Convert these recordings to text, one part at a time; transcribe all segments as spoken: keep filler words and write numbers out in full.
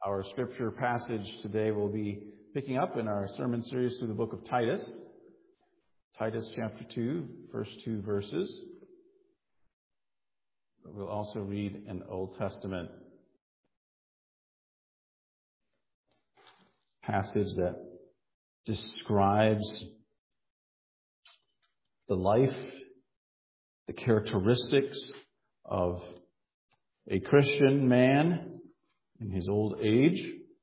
Our scripture passage today will be picking up in our sermon series through the book of Titus. Titus chapter two, first two verses. We'll also read an Old Testament passage that describes the life, the characteristics of a Christian man in his old age.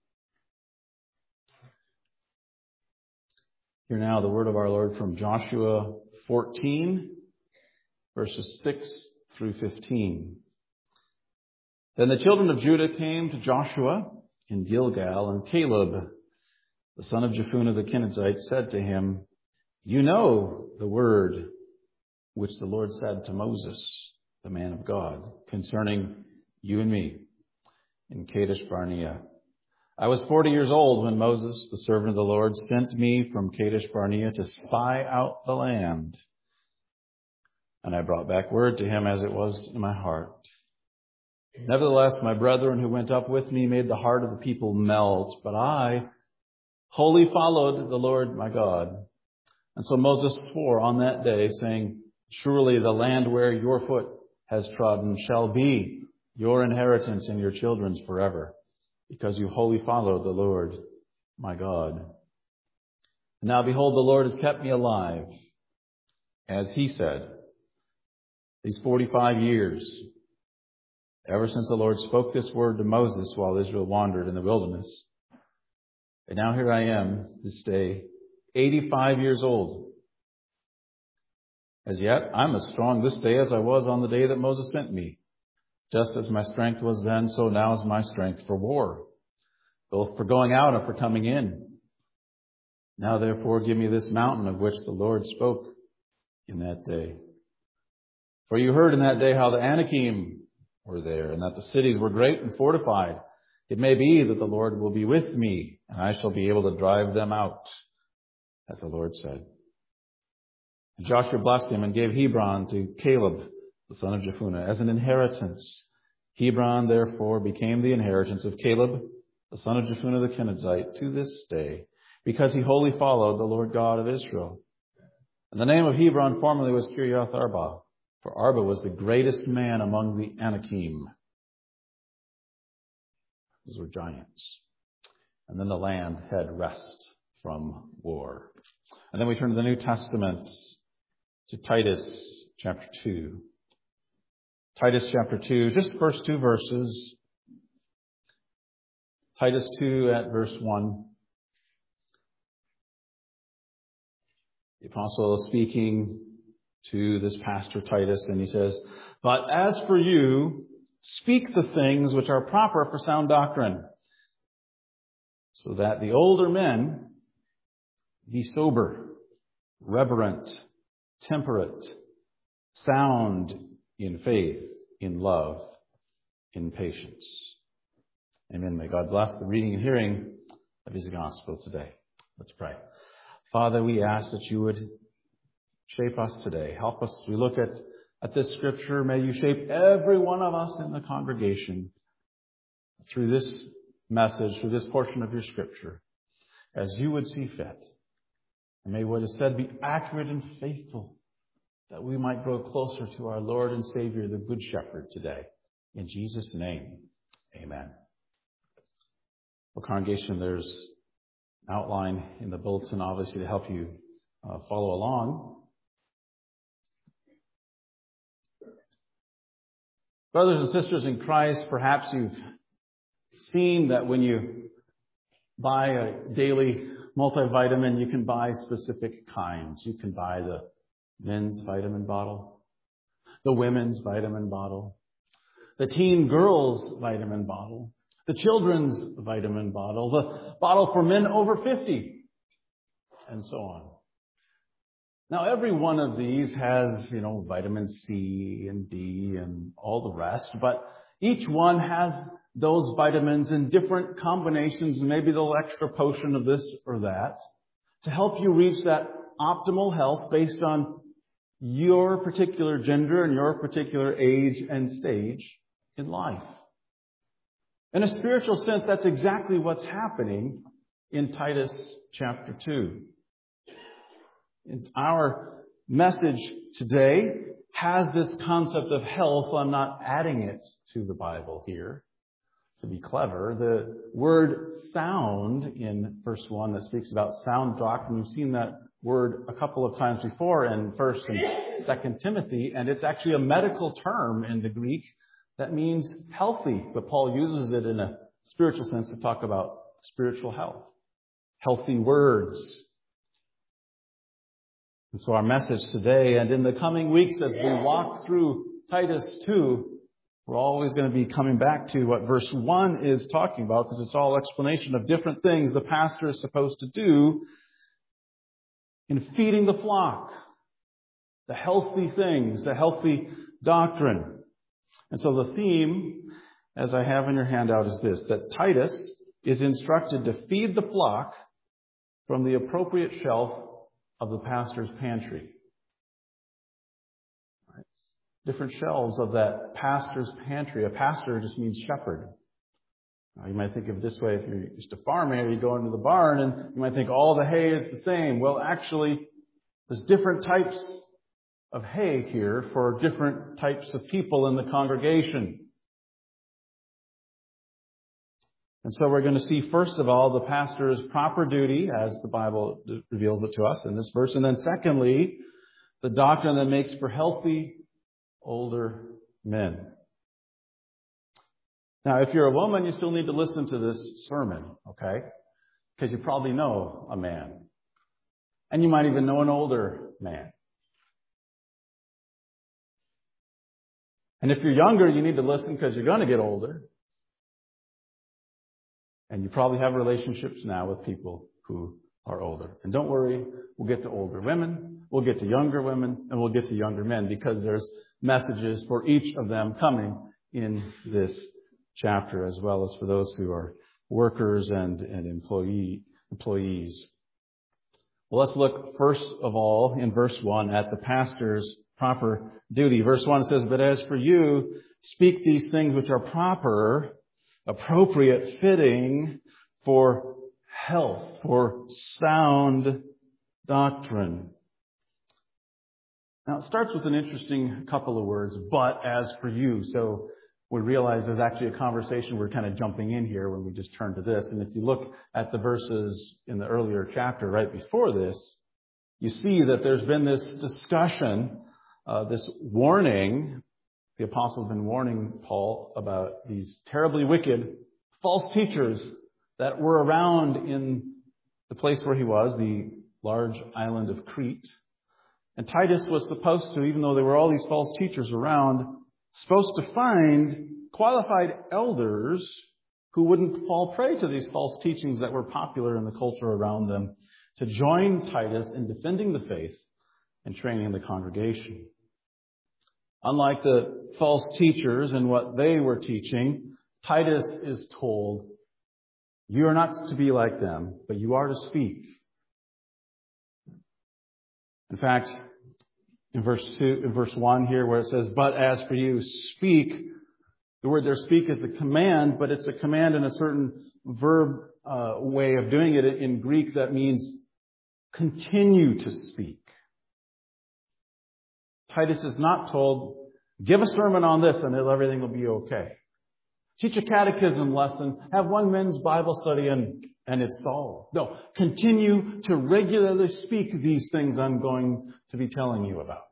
Hear now the word of our Lord from Joshua fourteen, verses six through fifteen. Then the children of Judah came to Joshua in Gilgal, and Caleb, the son of Jephunneh the Kenizzite, said to him, "You know the word which the Lord said to Moses, the man of God, concerning you and me in Kadesh Barnea. I was forty years old when Moses, the servant of the Lord, sent me from Kadesh Barnea to spy out the land. And I brought back word to him as it was in my heart. Nevertheless, my brethren who went up with me made the heart of the people melt, but I wholly followed the Lord my God. And so Moses swore on that day, saying, surely the land where your foot has trodden shall be your inheritance and your children's forever, because you wholly followed the Lord my God. And now behold, the Lord has kept me alive, as he said, these forty-five years, ever since the Lord spoke this word to Moses while Israel wandered in the wilderness. And now here I am this day, eighty-five years old. As yet, I'm as strong this day as I was on the day that Moses sent me. Just as my strength was then, so now is my strength for war, both for going out and for coming in. Now therefore give me this mountain of which the Lord spoke in that day. For you heard in that day how the Anakim were there, and that the cities were great and fortified. It may be that the Lord will be with me, and I shall be able to drive them out, as the Lord said. And Joshua blessed him and gave Hebron to Caleb, the son of Jephunneh, as an inheritance. Hebron, therefore, became the inheritance of Caleb, the son of Jephunneh the Kenizzite, to this day, because he wholly followed the Lord God of Israel. And the name of Hebron formerly was Kiriath Arba, for Arba was the greatest man among the Anakim. Those were giants. And then the land had rest from war. And then we turn to the New Testament, to Titus chapter two. Titus chapter two, just the first two verses. Titus two at verse one. The apostle is speaking to this pastor Titus, and he says, but as for you, speak the things which are proper for sound doctrine, so that the older men be sober, reverent, temperate, sound in faith, in love, in patience. Amen. May God bless the reading and hearing of his gospel today. Let's pray. Father, we ask that you would shape us today. Help us as we look at, at this scripture. May you shape every one of us in the congregation through this message, through this portion of your scripture, as you would see fit. And may what is said be accurate and faithful, that we might grow closer to our Lord and Savior, the Good Shepherd, today. In Jesus' name, amen. Well, congregation, there's an outline in the bulletin, obviously, to help you uh, follow along. Brothers and sisters in Christ, perhaps you've seen that when you buy a daily multivitamin, you can buy specific kinds. You can buy the men's vitamin bottle, the women's vitamin bottle, the teen girls vitamin bottle, the children's vitamin bottle, the bottle for men over fifty, and so on. Now, every one of these has, you know, vitamin C and D and all the rest, but each one has those vitamins in different combinations, and maybe a little extra potion of this or that, to help you reach that optimal health based on your particular gender and your particular age and stage in life. In a spiritual sense, that's exactly what's happening in Titus chapter two. And our message today has this concept of health. I'm not adding it to the Bible here to be clever. The word sound in verse one that speaks about sound doctrine, you've seen that word a couple of times before in First and Second Timothy, and it's actually a medical term in the Greek that means healthy, but Paul uses it in a spiritual sense to talk about spiritual health, healthy words. And so our message today and in the coming weeks as we walk through Titus two, we're always going to be coming back to what verse one is talking about, because it's all explanation of different things the pastor is supposed to do in feeding the flock, the healthy things, the healthy doctrine. And so the theme, as I have in your handout, is this, that Titus is instructed to feed the flock from the appropriate shelf of the pastor's pantry. Right? Different shelves of that pastor's pantry. A pastor just means shepherd. Now, you might think of it this way, if you're used to farming, you go into the barn and you might think all the hay is the same. Well, actually, there's different types of hay here for different types of people in the congregation. And so we're going to see, first of all, the pastor's proper duty, as the Bible reveals it to us in this verse. And then secondly, the doctrine that makes for healthy older men. Now, if you're a woman, you still need to listen to this sermon, okay? Because you probably know a man. And you might even know an older man. And if you're younger, you need to listen because you're going to get older. And you probably have relationships now with people who are older. And don't worry, we'll get to older women, we'll get to younger women, and we'll get to younger men, because there's messages for each of them coming in this chapter, as well as for those who are workers and, and employee, employees. Well, let's look first of all in verse one at the pastor's proper duty. Verse one says, "But as for you, speak these things which are proper, appropriate, fitting for health, for sound doctrine." Now, it starts with an interesting couple of words, "but as for you." So we realize there's actually a conversation we're kind of jumping in here when we just turn to this. And if you look at the verses in the earlier chapter right before this, you see that there's been this discussion, uh, this warning. The apostles have been warning Paul about these terribly wicked false teachers that were around in the place where he was, the large island of Crete. And Titus was supposed to, even though there were all these false teachers around, supposed to find qualified elders who wouldn't fall prey to these false teachings that were popular in the culture around them, to join Titus in defending the faith and training the congregation. Unlike the false teachers and what they were teaching, Titus is told, you are not to be like them, but you are to speak. In fact, in verse two, in verse one here, where it says, "But as for you, speak," the word there, "speak," is the command, but it's a command in a certain verb uh, way of doing it in Greek that means continue to speak. Titus is not told, give a sermon on this and everything will be okay. Teach a catechism lesson, have one men's Bible study, and, and it's solved. No, continue to regularly speak these things I'm going to be telling you about.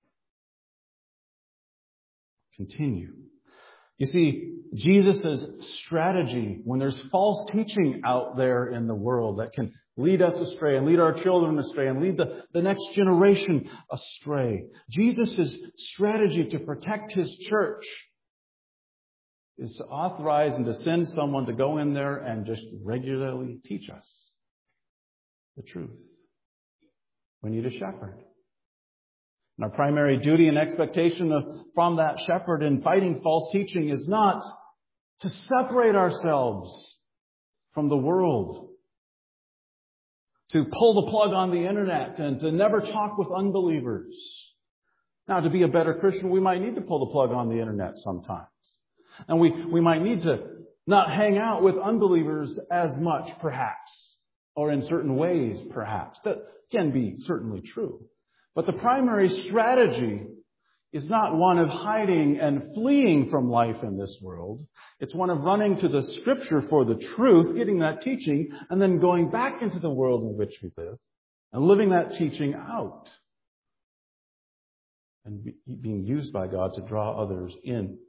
Continue. You see, Jesus' strategy when there's false teaching out there in the world that can lead us astray and lead our children astray and lead the, the next generation astray. Jesus' strategy to protect his church is to authorize and to send someone to go in there and just regularly teach us the truth. We need a shepherd. And our primary duty and expectation of, from that shepherd in fighting false teaching is not to separate ourselves from the world, to pull the plug on the internet and to never talk with unbelievers. Now, to be a better Christian, we might need to pull the plug on the internet sometimes. And we, we might need to not hang out with unbelievers as much, perhaps, or in certain ways, perhaps. That can be certainly true. But the primary strategy is not one of hiding and fleeing from life in this world. It's one of running to the Scripture for the truth, getting that teaching, and then going back into the world in which we live and living that teaching out and be, being used by God to draw others in.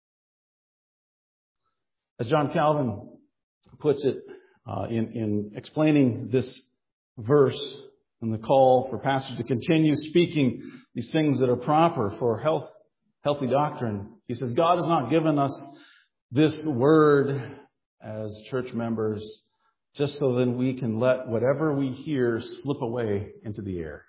As John Calvin puts it uh, in, in explaining this verse and the call for pastors to continue speaking these things that are proper for health, healthy doctrine, he says, God has not given us this word as church members just so that we can let whatever we hear slip away into the air.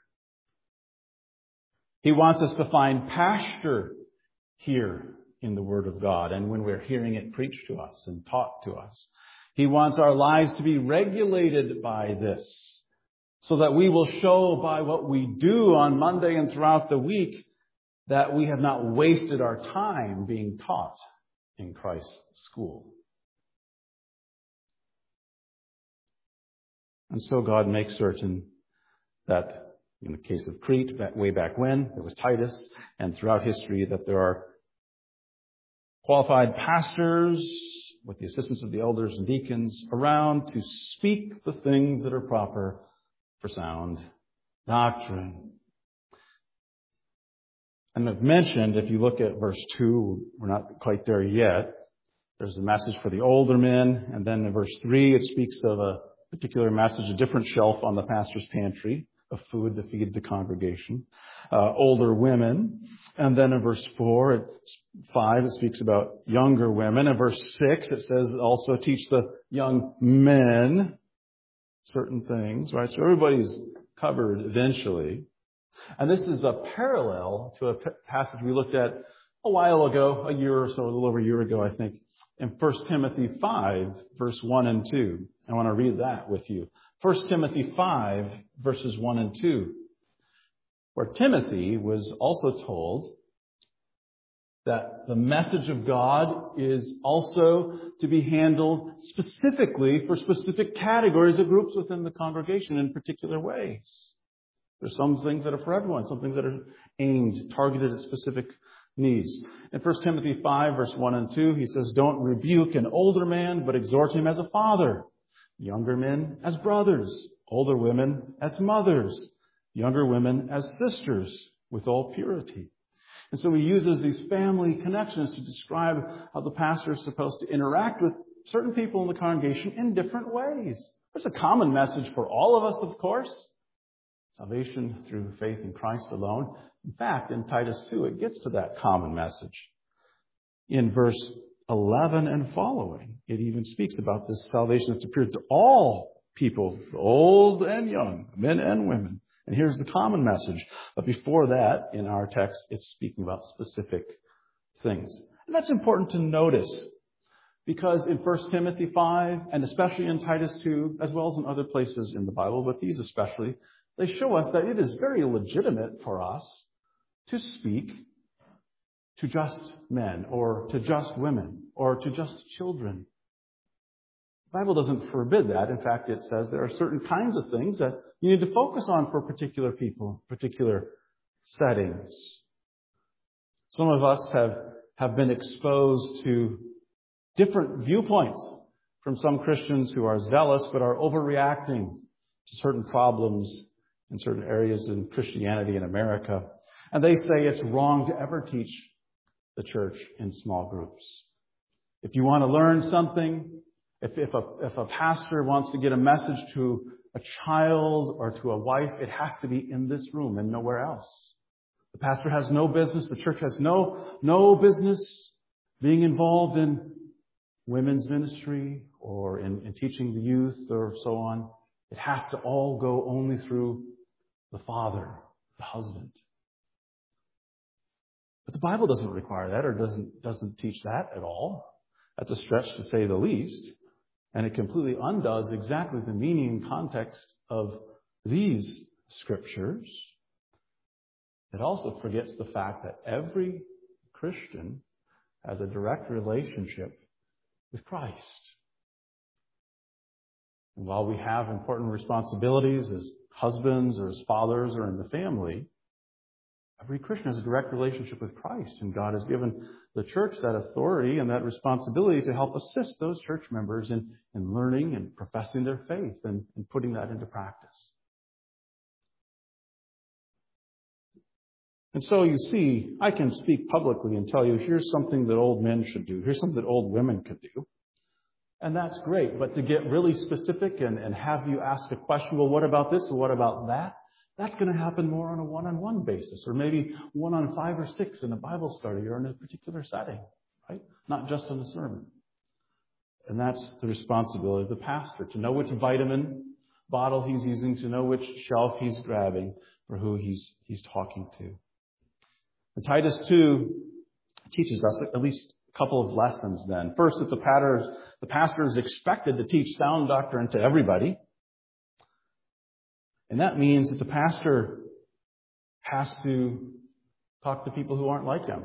He wants us to find pasture here in the Word of God and when we're hearing it preached to us and taught to us. He wants our lives to be regulated by this so that we will show by what we do on Monday and throughout the week that we have not wasted our time being taught in Christ's school. And so God makes certain that in the case of Crete, back, way back when, there was Titus, and throughout history that there are qualified pastors with the assistance of the elders and deacons around to speak the things that are proper for sound doctrine. And I've mentioned, if you look at verse two, we're not quite there yet. There's a message for the older men, and then in verse three, it speaks of a particular message, a different shelf on the pastor's pantry of food to feed the congregation. Uh, older women. And then in verse four, it's five, it speaks about younger women. In verse six, it says also teach the young men certain things, right? So everybody's covered eventually. And this is a parallel to a p- passage we looked at a while ago, a year or so, a little over a year ago, I think, in First Timothy five, verse one and two. I want to read that with you. First Timothy five, verses one and two, where Timothy was also told that the message of God is also to be handled specifically for specific categories of groups within the congregation in particular ways. There's some things that are for everyone, some things that are aimed, targeted at specific needs. In First Timothy five, verse one and two, he says, don't rebuke an older man, but exhort him as a father. Younger men as brothers, older women as mothers, younger women as sisters, with all purity. And so he uses these family connections to describe how the pastor is supposed to interact with certain people in the congregation in different ways. There's a common message for all of us, of course. Salvation through faith in Christ alone. In fact, in Titus two, it gets to that common message. In verse eleven and following, it even speaks about this salvation that's appeared to all people, old and young, men and women. And here's the common message. But before that, in our text, it's speaking about specific things. And that's important to notice because in First Timothy five, and especially in Titus two, as well as in other places in the Bible, but these especially, they show us that it is very legitimate for us to speak to just men or to just women or to just children. The Bible doesn't forbid that. In fact, it says there are certain kinds of things that you need to focus on for particular people, particular settings. Some of us have, have been exposed to different viewpoints from some Christians who are zealous but are overreacting to certain problems in certain areas in Christianity in America. And they say it's wrong to ever teach the church in small groups. If you want to learn something, if, if, a, if a pastor wants to get a message to a child or to a wife, it has to be in this room and nowhere else. The pastor has no business, the church has no, no business being involved in women's ministry or in, in teaching the youth or so on. It has to all go only through the father, the husband. But the Bible doesn't require that or doesn't, doesn't teach that at all. That's a stretch to say the least. And it completely undoes exactly the meaning and context of these scriptures. It also forgets the fact that every Christian has a direct relationship with Christ. And while we have important responsibilities as husbands or as fathers or in the family, every Christian has a direct relationship with Christ, and God has given the church that authority and that responsibility to help assist those church members in, in learning and professing their faith and, and putting that into practice. And so you see, I can speak publicly and tell you, here's something that old men should do. Here's something that old women could do. And that's great. But to get really specific and, and have you ask a question, well, what about this or what about that? That's going to happen more on a one-on-one basis, or maybe one on five or six in a Bible study or in a particular setting, right? Not just in a sermon. And that's the responsibility of the pastor, to know which vitamin bottle he's using, to know which shelf he's grabbing for who he's he's talking to. And Titus two teaches us at least a couple of lessons then. First, that the pastor, the pastor is expected to teach sound doctrine to everybody. And that means that the pastor has to talk to people who aren't like him.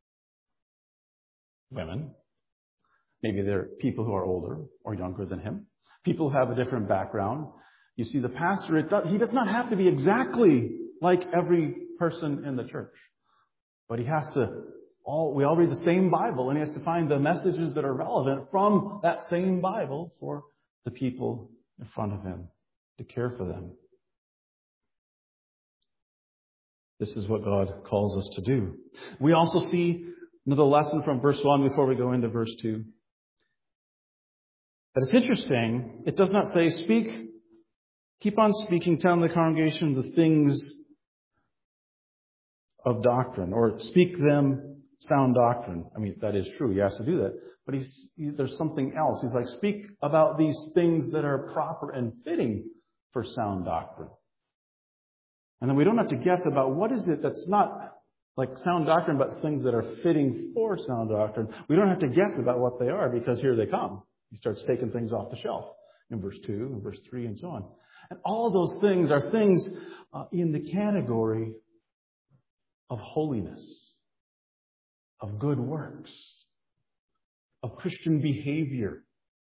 Women. Maybe they're people who are older or younger than him. People who have a different background. You see, the pastor, it does, he does not have to be exactly like every person in the church. But he has to, all we all read the same Bible, and he has to find the messages that are relevant from that same Bible for the people in front of him, to care for them. This is what God calls us to do. We also see another lesson from verse one before we go into verse two. But it's interesting. It does not say, speak, keep on speaking, telling the congregation the things of doctrine, or speak them sound doctrine. I mean, that is true. He has to do that. But he's, he, there's something else. He's like, speak about these things that are proper and fitting for sound doctrine. And then we don't have to guess about what is it that's not like sound doctrine, but things that are fitting for sound doctrine. We don't have to guess about what they are, because here they come. He starts taking things off the shelf in verse two, and verse three, and so on. And all those things are things uh, in the category of holiness, of good works, of Christian behavior.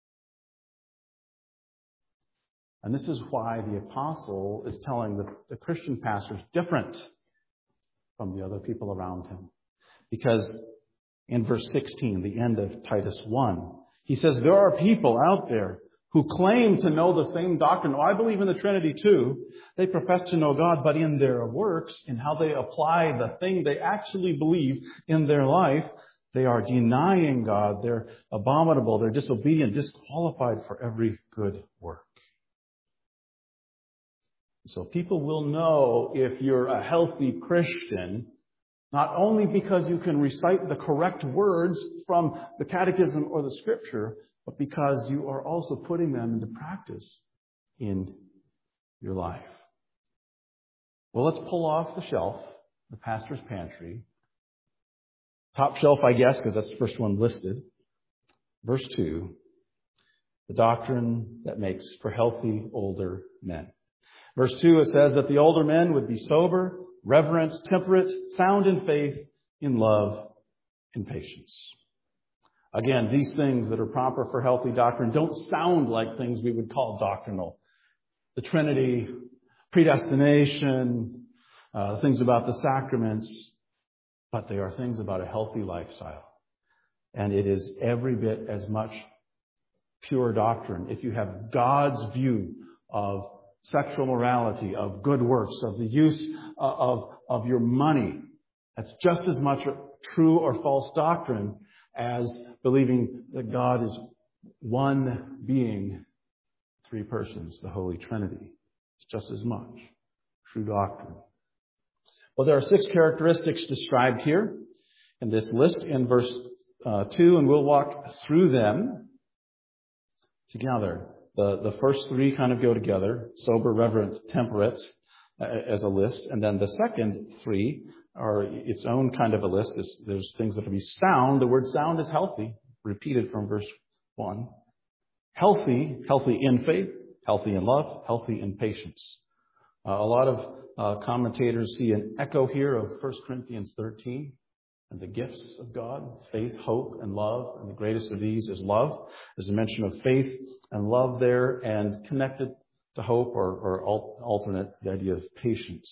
And this is why the apostle is telling the, the Christian pastors different from the other people around him. Because in verse sixteen, the end of Titus one, he says, there are people out there who claim to know the same doctrine. Oh, I believe in the Trinity too. They profess to know God, but in their works, in how they apply the thing they actually believe in their life, they are denying God. They're abominable. They're disobedient, disqualified for every good work. So people will know if you're a healthy Christian, not only because you can recite the correct words from the catechism or the scripture, but because you are also putting them into practice in your life. Well, let's pull off the shelf, the pastor's pantry. Top shelf, I guess, because that's the first one listed. Verse two, the doctrine that makes for healthy older men. Verse two, it says that the older men would be sober, reverent, temperate, sound in faith, in love, in patience. Again, these things that are proper for healthy doctrine don't sound like things we would call doctrinal. The Trinity, predestination, uh, things about the sacraments, but they are things about a healthy lifestyle. And it is every bit as much pure doctrine if you have God's view of sexual morality, of good works, of the use of, of your money. That's just as much true or false doctrine as believing that God is one being, three persons, the Holy Trinity. It's just as much true doctrine. Well, there are six characteristics described here in this list in verse uh, two, and we'll walk through them together. The, the first three kind of go together, sober, reverent, temperate, uh, as a list. And then the second three are its own kind of a list. It's, there's things that will be sound. The word sound is healthy, repeated from verse one. Healthy, healthy in faith, healthy in love, healthy in patience. Uh, a lot of uh, commentators see an echo here of First Corinthians thirteen. and the gifts of God, faith, hope, and love. And the greatest of these is love. There's a mention of faith and love there, and connected to hope, or, or alternate, the idea of patience.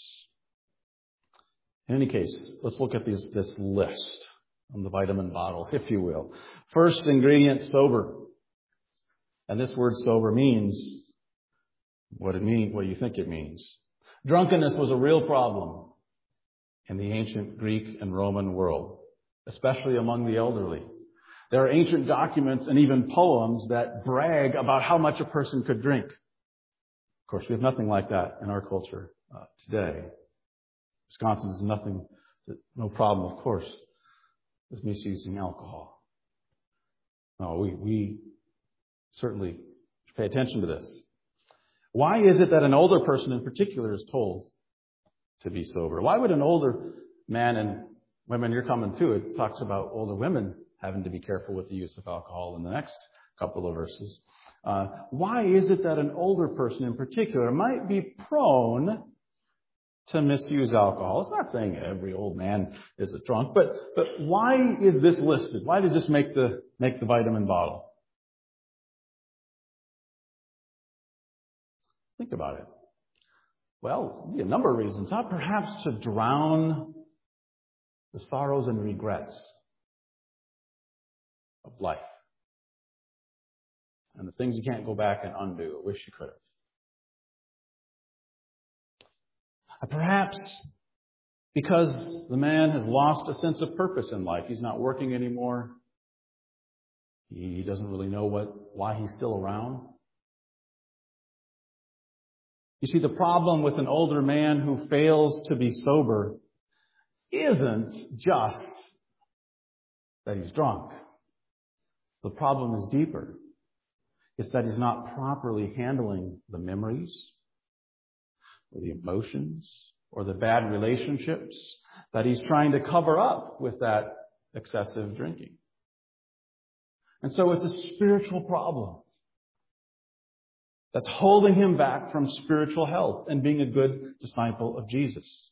In any case, let's look at these, this list on the vitamin bottle, if you will. First ingredient, sober. And this word sober means what it means, what you think it means. Drunkenness was a real problem in the ancient Greek and Roman world, especially among the elderly. There are ancient documents and even poems that brag about how much a person could drink. Of course, we have nothing like that in our culture uh, today. Wisconsin is nothing, no problem, of course, with misusing alcohol. No, we, we certainly pay attention to this. Why is it that an older person in particular is told to be sober? Why would an older man, and women, you're coming to it, talks about older women having to be careful with the use of alcohol in the next couple of verses. Uh, why is it that an older person in particular might be prone to misuse alcohol? It's not saying every old man is a drunk, but but why is this listed? Why does this make the make the vitamin bottle? Think about it. Well, a number of reasons. Not perhaps to drown the sorrows and regrets of life and the things you can't go back and undo. I wish you could have. Perhaps because the man has lost a sense of purpose in life. He's not working anymore. He doesn't really know what why he's still around. You see, the problem with an older man who fails to be sober isn't just that he's drunk. The problem is deeper. It's that he's not properly handling the memories or the emotions or the bad relationships that he's trying to cover up with that excessive drinking. And so it's a spiritual problem that's holding him back from spiritual health and being a good disciple of Jesus.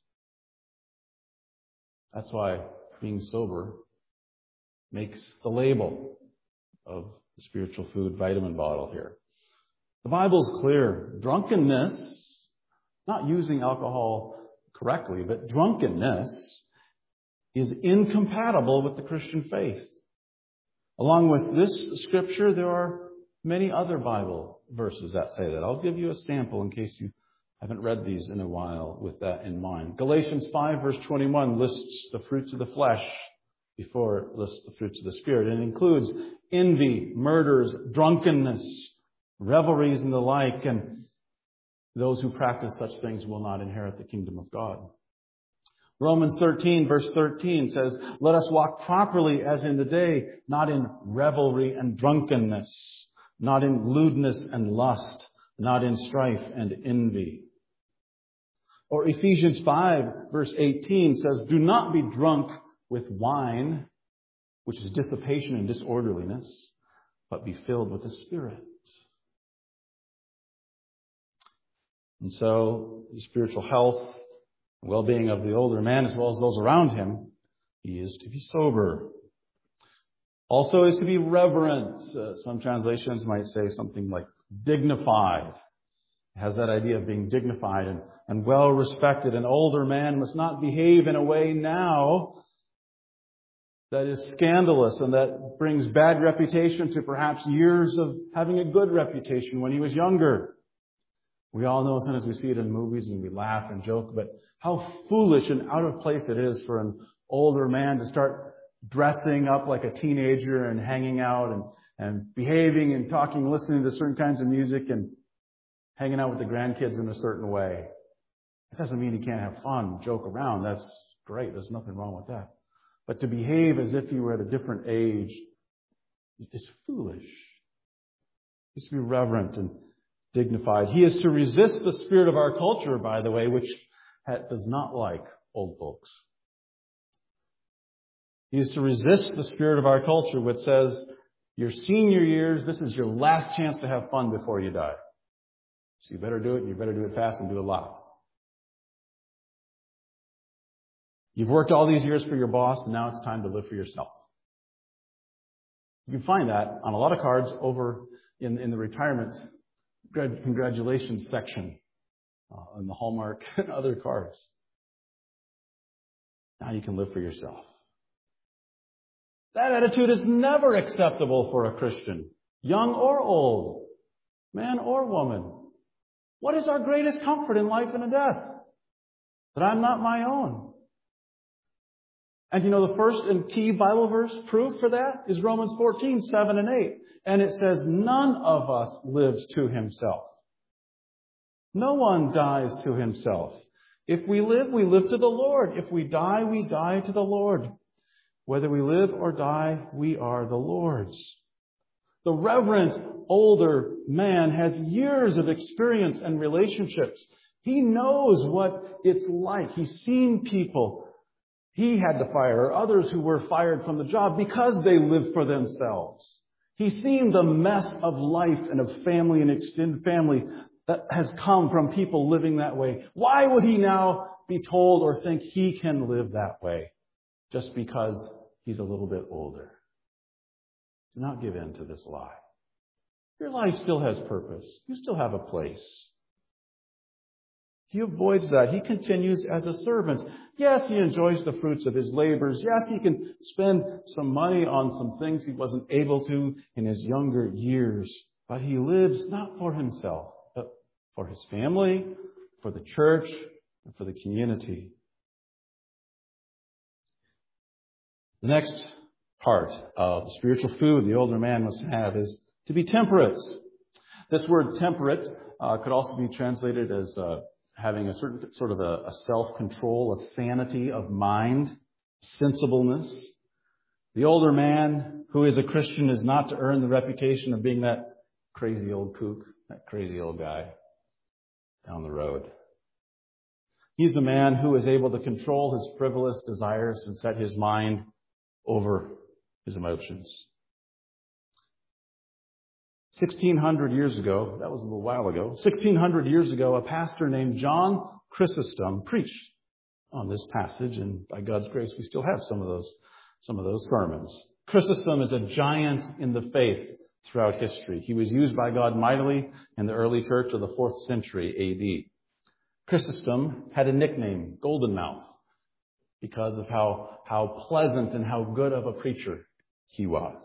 That's why being sober makes the label of the spiritual food vitamin bottle here. The Bible's clear. Drunkenness, not using alcohol correctly, but drunkenness is incompatible with the Christian faith. Along with this scripture, there are many other Bible verses that say that. I'll give you a sample in case you haven't read these in a while with that in mind. Galatians five verse twenty-one lists the fruits of the flesh before it lists the fruits of the Spirit. And it includes envy, murders, drunkenness, revelries and the like. And those who practice such things will not inherit the kingdom of God. Romans thirteen verse thirteen says, let us walk properly as in the day, not in revelry and drunkenness, not in lewdness and lust, not in strife and envy. Or Ephesians five verse eighteen says, do not be drunk with wine, which is dissipation and disorderliness, but be filled with the Spirit. And so the spiritual health, well-being of the older man as well as those around him, he is to be sober. Also is to be reverent. Uh, some translations might say something like dignified. It has that idea of being dignified and, and well-respected. An older man must not behave in a way now that is scandalous and that brings bad reputation to perhaps years of having a good reputation when he was younger. We all know sometimes we see it in movies and we laugh and joke, but how foolish and out of place it is for an older man to start dressing up like a teenager and hanging out and, and behaving and talking, listening to certain kinds of music and hanging out with the grandkids in a certain way. It doesn't mean he can't have fun, joke around. That's great. There's nothing wrong with that. But to behave as if you were at a different age is foolish. He is to be reverent and dignified. He is to resist the spirit of our culture, by the way, which does not like old folks. He is to resist the spirit of our culture, which says, your senior years, this is your last chance to have fun before you die. So you better do it, and you better do it fast and do it a lot. You've worked all these years for your boss, and now it's time to live for yourself. You can find that on a lot of cards over in, in the retirement congratulations section uh, in the Hallmark and other cards. Now you can live for yourself. That attitude is never acceptable for a Christian, young or old, man or woman. What is our greatest comfort in life and in death? That I'm not my own. And you know, the first and key Bible verse proof for that is Romans fourteen, seven and eight. And it says, none of us lives to himself. No one dies to himself. If we live, we live to the Lord. If we die, we die to the Lord. Whether we live or die, we are the Lord's. The reverent older man has years of experience and relationships. He knows what it's like. He's seen people he had to fire, or others who were fired from the job because they lived for themselves. He's seen the mess of life and of family and extended family that has come from people living that way. Why would he now be told or think he can live that way just because he's a little bit older? Do not give in to this lie. Your life still has purpose. You still have a place. He avoids that. He continues as a servant. Yes, he enjoys the fruits of his labors. Yes, he can spend some money on some things he wasn't able to in his younger years. But he lives not for himself, but for his family, for the church, and for the community. The next part of the spiritual food the older man must have is to be temperate. This word temperate uh, could also be translated as uh, having a certain sort of a, a self-control, a sanity of mind, sensibleness. The older man who is a Christian is not to earn the reputation of being that crazy old kook, that crazy old guy down the road. He's a man who is able to control his frivolous desires and set his mind over his emotions. sixteen hundred years ago, that was a little while ago, sixteen hundred years ago, a pastor named John Chrysostom preached on this passage, and by God's grace, we still have some of those, some of those sermons. Chrysostom is a giant in the faith throughout history. He was used by God mightily in the early church of the fourth century A D. Chrysostom had a nickname, Golden Mouth, because of how, how pleasant and how good of a preacher he was.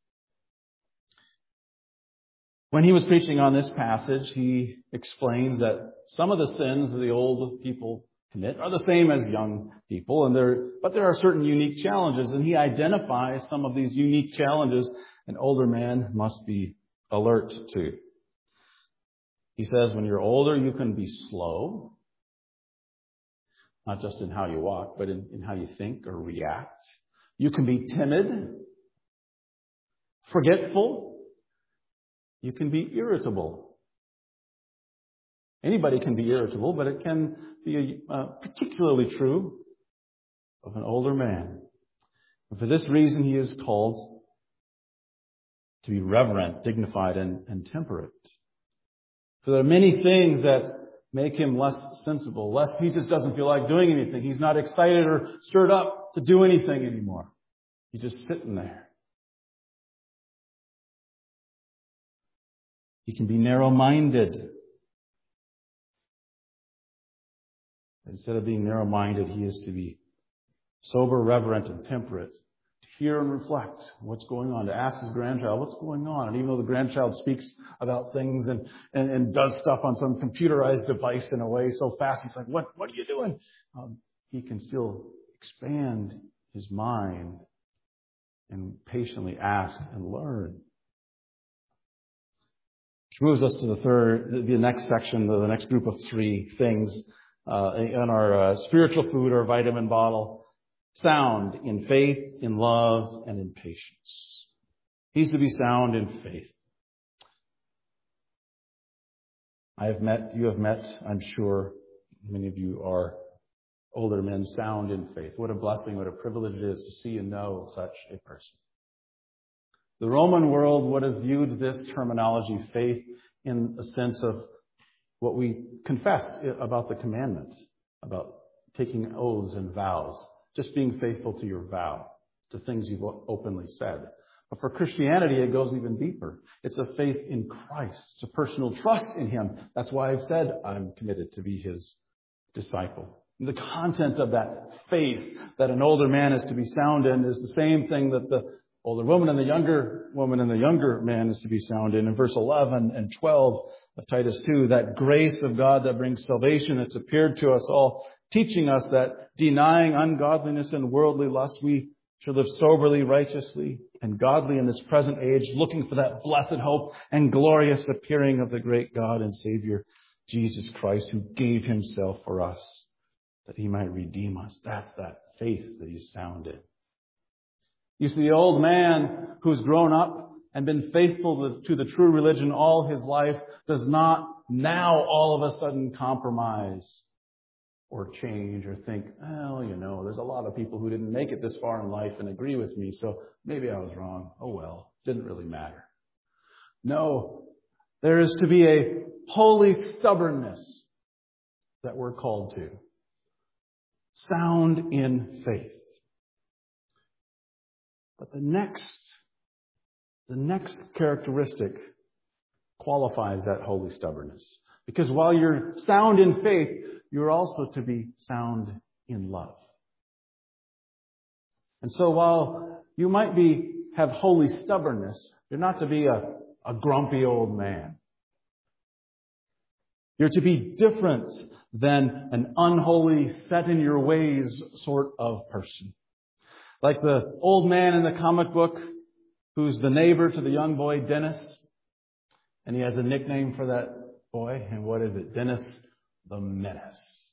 When he was preaching on this passage, he explains that some of the sins the old people commit are the same as young people, and there, but there are certain unique challenges, and he identifies some of these unique challenges an older man must be alert to. He says, when you're older, you can be slow, not just in how you walk, but in, in how you think or react. You can be timid, forgetful. You can be irritable. Anybody can be irritable, but it can be uh, particularly true of an older man. And for this reason, he is called to be reverent, dignified, and, and temperate. For there are many things that make him less sensible, less, he just doesn't feel like doing anything. He's not excited or stirred up to do anything anymore. He's just sitting there. He can be narrow-minded. Instead of being narrow-minded, he is to be sober, reverent, and temperate. To hear and reflect what's going on. To ask his grandchild, what's going on? And even though the grandchild speaks about things and, and, and does stuff on some computerized device in a way so fast, he's like, what, what are you doing? Um, he can still expand his mind and patiently ask and learn. Which moves us to the third, the next section, the next group of three things uh, in our uh, spiritual food or vitamin bottle. Sound in faith, in love, and in patience. He's to be sound in faith. I have met, you have met, I'm sure, many of you are older men sound in faith. What a blessing, what a privilege it is to see and know such a person. The Roman world would have viewed this terminology, faith, in a sense of what we confess about the commandments, about taking oaths and vows, just being faithful to your vow, to things you've openly said. But for Christianity, it goes even deeper. It's a faith in Christ. It's a personal trust in Him. That's why I've said I'm committed to be His disciple. And the content of that faith that an older man is to be sound in is the same thing that the older woman and the younger woman and the younger man is to be sound in. In verse eleven and twelve of Titus two, that grace of God that brings salvation, it's appeared to us all, teaching us that denying ungodliness and worldly lust, we should live soberly, righteously, and godly in this present age, looking for that blessed hope and glorious appearing of the great God and Savior, Jesus Christ, who gave Himself for us, that He might redeem us. That's that faith that He's sound in. You see, the old man who's grown up and been faithful to the true religion all his life does not now all of a sudden compromise or change or think, well, you know, there's a lot of people who didn't make it this far in life and agree with me, so maybe I was wrong. Oh well, didn't really matter. No, there is to be a holy stubbornness that we're called to. Sound in faith. But the next, the next characteristic qualifies that holy stubbornness. Because while you're sound in faith, you're also to be sound in love. And so while you might be have holy stubbornness, you're not to be a, a grumpy old man. You're to be different than an unholy, set in your ways sort of person. Like the old man in the comic book who's the neighbor to the young boy, Dennis. And he has a nickname for that boy. And what is it? Dennis the Menace.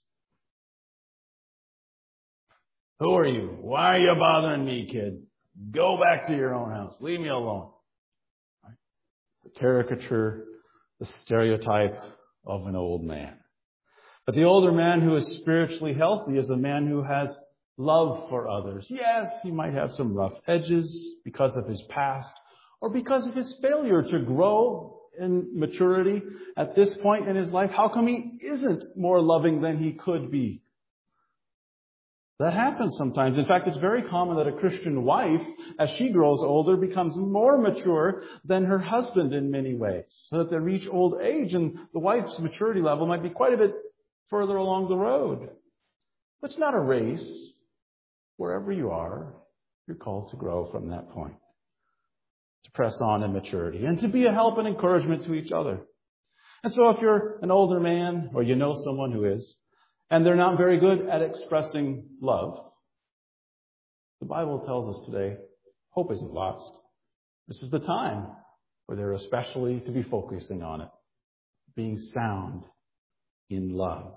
Who are you? Why are you bothering me, kid? Go back to your own house. Leave me alone. Right? The caricature, the stereotype of an old man. But the older man who is spiritually healthy is a man who has love for others. Yes, he might have some rough edges because of his past or because of his failure to grow in maturity at this point in his life. How come he isn't more loving than he could be? That happens sometimes. In fact, it's very common that a Christian wife, as she grows older, becomes more mature than her husband in many ways. So that they reach old age and the wife's maturity level might be quite a bit further along the road. It's not a race. Wherever you are, you're called to grow from that point. To press on in maturity and to be a help and encouragement to each other. And so if you're an older man or you know someone who is, and they're not very good at expressing love, the Bible tells us today, hope isn't lost. This is the time where they're especially to be focusing on it. Being sound in love.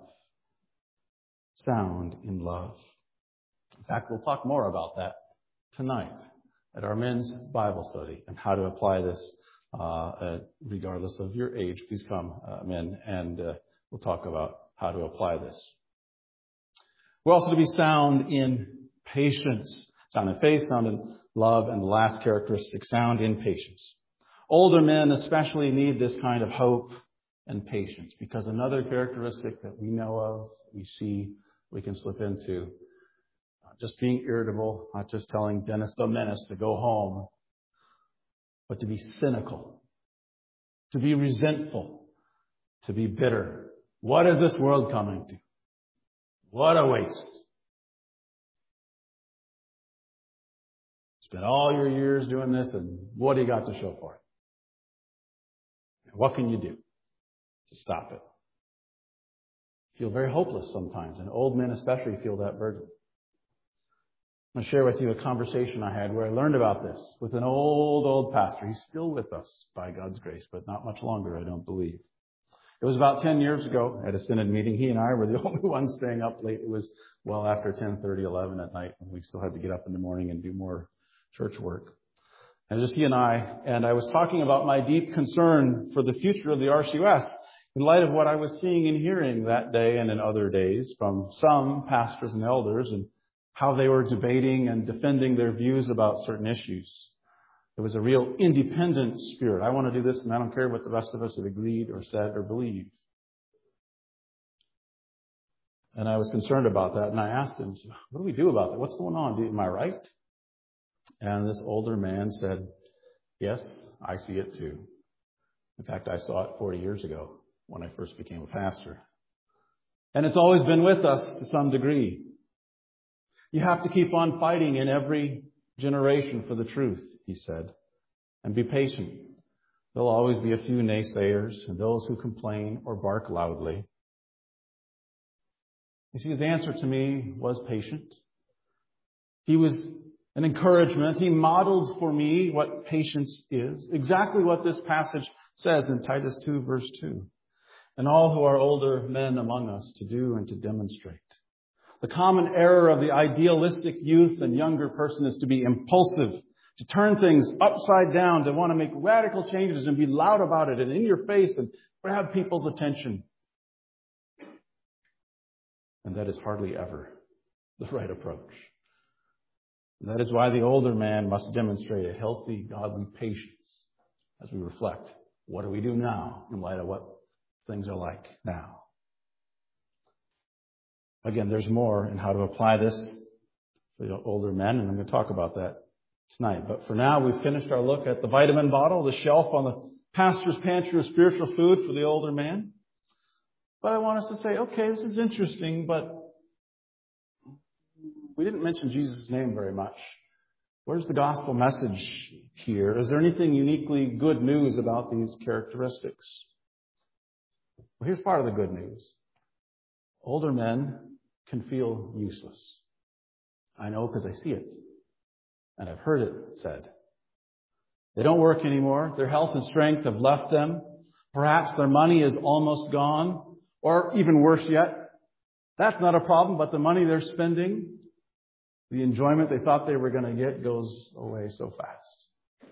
Sound in love. In fact, we'll talk more about that tonight at our men's Bible study and how to apply this uh, uh, regardless of your age. Please come, uh, men, and uh, we'll talk about how to apply this. We're also to be sound in patience. Sound in faith, sound in love, and the last characteristic, sound in patience. Older men especially need this kind of hope and patience because another characteristic that we know of, we see, we can slip into, just being irritable, not just telling Dennis the Menace to go home, but to be cynical, to be resentful, to be bitter. What is this world coming to? What a waste. Spent all your years doing this, and what do you got to show for it? What can you do to stop it? Feel very hopeless sometimes, and old men especially feel that burden. I'm going to share with you a conversation I had where I learned about this with an old, old pastor. He's still with us by God's grace, but not much longer, I don't believe. It was about ten years ago at a synod meeting. He and I were the only ones staying up late. It was well after ten thirty, eleven at night, and we still had to get up in the morning and do more church work. And just he and I, and I was talking about my deep concern for the future of the R C U S in light of what I was seeing and hearing that day and in other days from some pastors and elders and how they were debating and defending their views about certain issues. It was a real independent spirit. I want to do this and I don't care what the rest of us have agreed or said or believed. And I was concerned about that. And I asked him, what do we do about that? What's going on? Am I right? And this older man said, yes, I see it too. In fact, I saw it forty years ago when I first became a pastor. And it's always been with us to some degree. You have to keep on fighting in every generation for the truth, he said, and be patient. There'll always be a few naysayers and those who complain or bark loudly. You see, his answer to me was patient. He was an encouragement. He modeled for me what patience is, exactly what this passage says in Titus two, verse two. And all who are older men among us to do and to demonstrate. The common error of the idealistic youth and younger person is to be impulsive, to turn things upside down, to want to make radical changes and be loud about it and in your face and grab people's attention. And that is hardly ever the right approach. And that is why the older man must demonstrate a healthy, godly patience as we reflect, what do we do now in light of what things are like now? Again, there's more in how to apply this for the older men, and I'm going to talk about that tonight. But for now, we've finished our look at the vitamin bottle, the shelf on the pastor's pantry of spiritual food for the older man. But I want us to say, okay, this is interesting, but we didn't mention Jesus' name very much. Where's the gospel message here? Is there anything uniquely good news about these characteristics? Well, here's part of the good news. Older men can feel useless. I know because I see it. And I've heard it said. They don't work anymore. Their health and strength have left them. Perhaps their money is almost gone. Or even worse yet, that's not a problem, but the money they're spending, the enjoyment they thought they were going to get goes away so fast.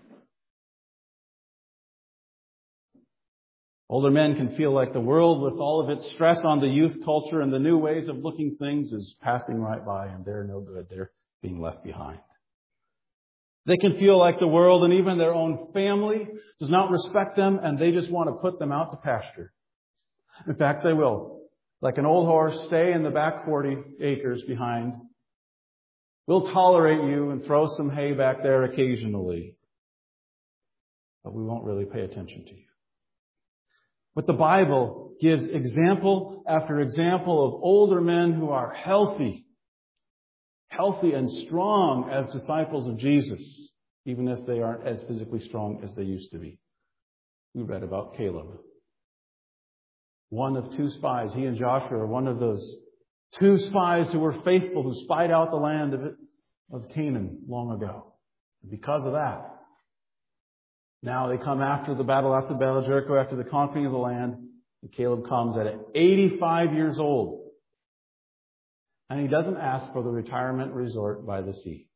Older men can feel like the world, with all of its stress on the youth culture and the new ways of looking things, is passing right by and they're no good. They're being left behind. They can feel like the world and even their own family does not respect them and they just want to put them out to pasture. In fact, they will. Like an old horse, stay in the back forty acres behind. We'll tolerate you and throw some hay back there occasionally. But we won't really pay attention to you. But the Bible gives example after example of older men who are healthy, healthy and strong as disciples of Jesus, even if they aren't as physically strong as they used to be. We read about Caleb. One of two spies. He and Joshua are one of those two spies who were faithful, who spied out the land of, it, of Canaan long ago. And because of that, now they come after the battle, after the battle of Jericho, after the conquering of the land, and Caleb comes at eighty-five years old. And he doesn't ask for the retirement resort by the sea.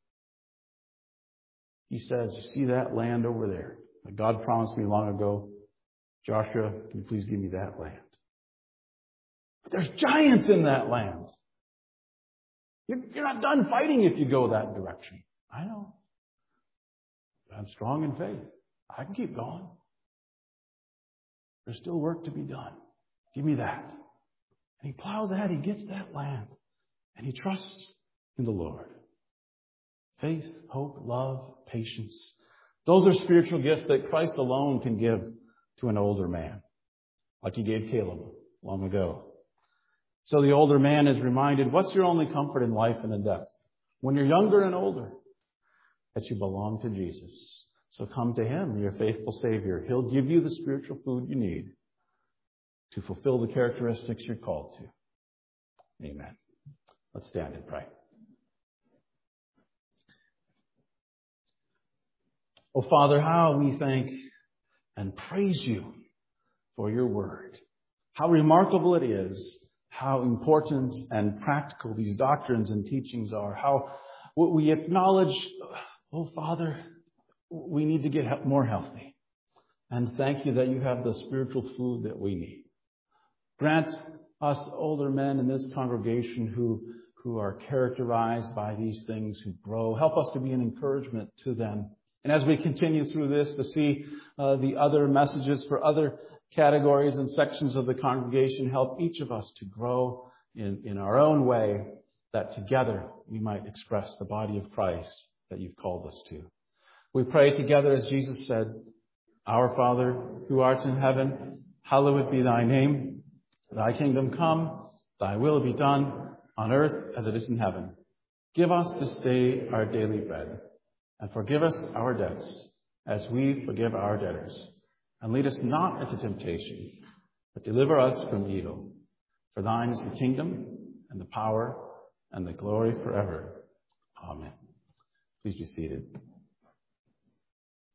He says, you see that land over there that God promised me long ago? Joshua, can you please give me that land? But there's giants in that land. You're, you're not done fighting if you go that direction. I know. But I'm strong in faith. I can keep going. There's still work to be done. Give me that. And he plows ahead. He gets that land. And he trusts in the Lord. Faith, hope, love, patience. Those are spiritual gifts that Christ alone can give to an older man, like he gave Caleb long ago. So the older man is reminded, what's your only comfort in life and in death? When you're younger and older, that you belong to Jesus. So come to him, your faithful Savior. He'll give you the spiritual food you need to fulfill the characteristics you're called to. Amen. Let's stand and pray. Oh, Father, how we thank and praise you for your word. How remarkable it is, how important and practical these doctrines and teachings are, how we acknowledge, oh, Father, we need to get more healthy. And thank you that you have the spiritual food that we need. Grant us older men in this congregation who, who are characterized by these things, who grow. Help us to be an encouragement to them. And as we continue through this, to see uh, the other messages for other categories and sections of the congregation, help each of us to grow in, in our own way, that together we might express the body of Christ that you've called us to. We pray together as Jesus said, Our Father, who art in heaven, hallowed be thy name. Thy kingdom come, thy will be done on earth as it is in heaven. Give us this day our daily bread, and forgive us our debts as we forgive our debtors. And lead us not into temptation, but deliver us from evil. For thine is the kingdom and the power and the glory forever. Amen. Please be seated.